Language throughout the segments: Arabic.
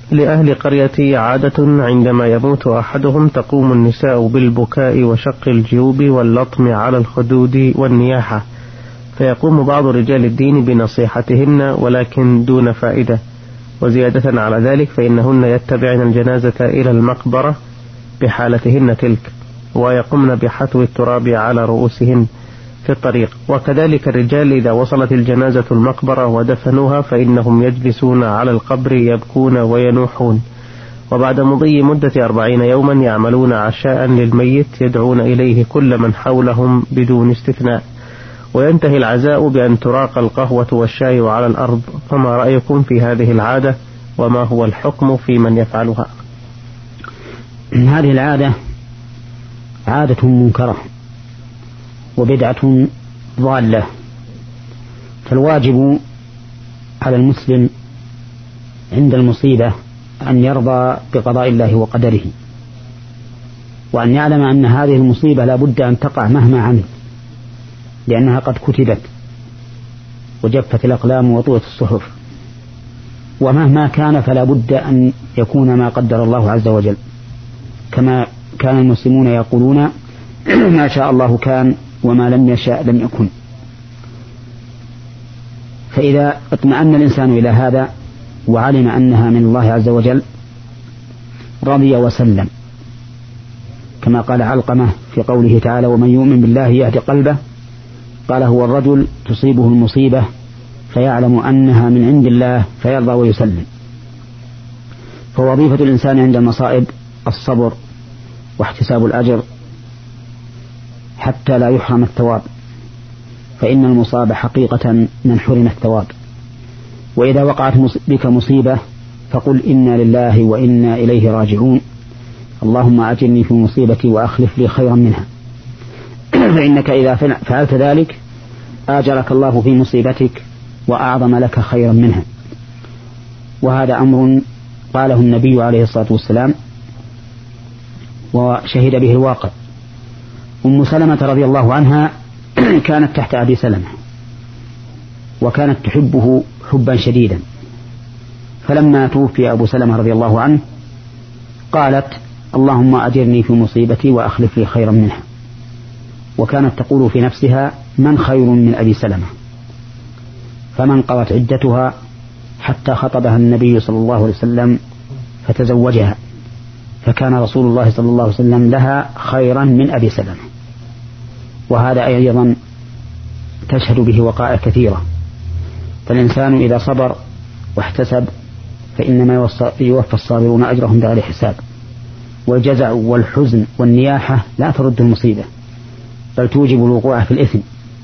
لأهل قريتي عادة عندما يموت أحدهم تقوم النساء بالبكاء وشق الجيوب واللطم على الخدود والنياحة، فيقوم بعض رجال الدين بنصيحتهن ولكن دون فائدة. وزيادة على ذلك فإنهن يتبعن الجنازة إلى المقبرة بحالتهن تلك، ويقومن بحثو التراب على رؤوسهن في الطريق. وكذلك الرجال إذا وصلت الجنازة المقبرة ودفنوها فإنهم يجلسون على القبر يبكون وينوحون، وبعد مضي مدة 40 يوما يعملون عشاء للميت يدعون إليه كل من حولهم بدون استثناء، وينتهي العزاء بأن تراق القهوة والشاي على الأرض. فما رأيكم في هذه العادة، وما هو الحكم في من يفعلها؟ هذه العادة عادة منكرة وبدعة ضالة، فالواجب على المسلم عند المصيبة أن يرضى بقضاء الله وقدره، وأن يعلم أن هذه المصيبة لا بد أن تقع مهما عمل، لأنها قد كتبت وجفت الأقلام وطوت الصحف، ومهما كان فلا بد أن يكون ما قدر الله عز وجل، كما كان المسلمون يقولون ما شاء الله كان وما لم يشاء لم يكن. فإذا اطمأن الإنسان إلى هذا وعلم أنها من الله عز وجل رضي وسلم، كما قال علقمة في قوله تعالى ومن يؤمن بالله يهدي قلبه، قال هو الرجل تصيبه المصيبة فيعلم أنها من عند الله فيرضى ويسلم. فوظيفة الإنسان عند المصائب الصبر واحتساب الأجر حتى لا يحرم الثواب، فإن المصاب حقيقة من حرم الثواب. وإذا وقعت بك مصيبة فقل إنا لله وإنا إليه راجعون، اللهم أجرني في مصيبتي وأخلف لي خيرا منها، فإنك إذا فعلت ذلك آجرك الله في مصيبتك وأعظم لك خيرا منها. وهذا أمر قاله النبي عليه الصلاة والسلام وشهد به الواقع. أم سلمة رضي الله عنها كانت تحت أبي سلمة وكانت تحبه حبا شديدا، فلما توفي أبو سلمة رضي الله عنه قالت اللهم أجرني في مصيبتي وأخلف لي خيرا منها، وكانت تقول في نفسها من خير من أبي سلمة، فمن قضت عدتها حتى خطبها النبي صلى الله عليه وسلم فتزوجها، فكان رسول الله صلى الله عليه وسلم لها خيرا من أبي سلمة. وهذا أيضا تشهد به وقائع كثيرة. فالإنسان إذا صبر واحتسب فإنما يوفى الصابرون أجرهم بغير حساب. والجزع والحزن والنياحة لا ترد المصيبة بل توجب الوقوع في الإثم،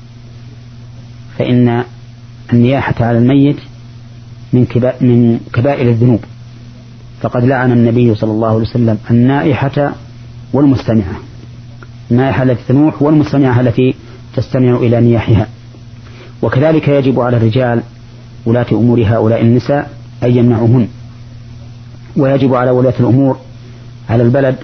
فإن النياحة على الميت من كبائر الذنوب، فقد لعن النبي صلى الله عليه وسلم النائحة والمستمعة، النائحة التي تنوح والمستمعة التي تستمع إلى نياحها. وكذلك يجب على الرجال ولاة أمور هؤلاء النساء أن يمنعوهن، ويجب على ولاة الأمور على البلد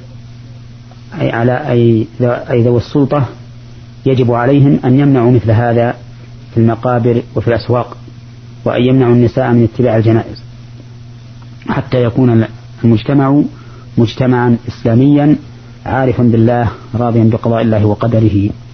أي ذوي السلطة يجب عليهم أن يمنعوا مثل هذا في المقابر وفي الأسواق، وأن يمنعوا النساء من اتباع الجنائز، حتى يكون المجتمع مجتمعا إسلاميا عارفا بالله راضيا بقضاء الله وقدره.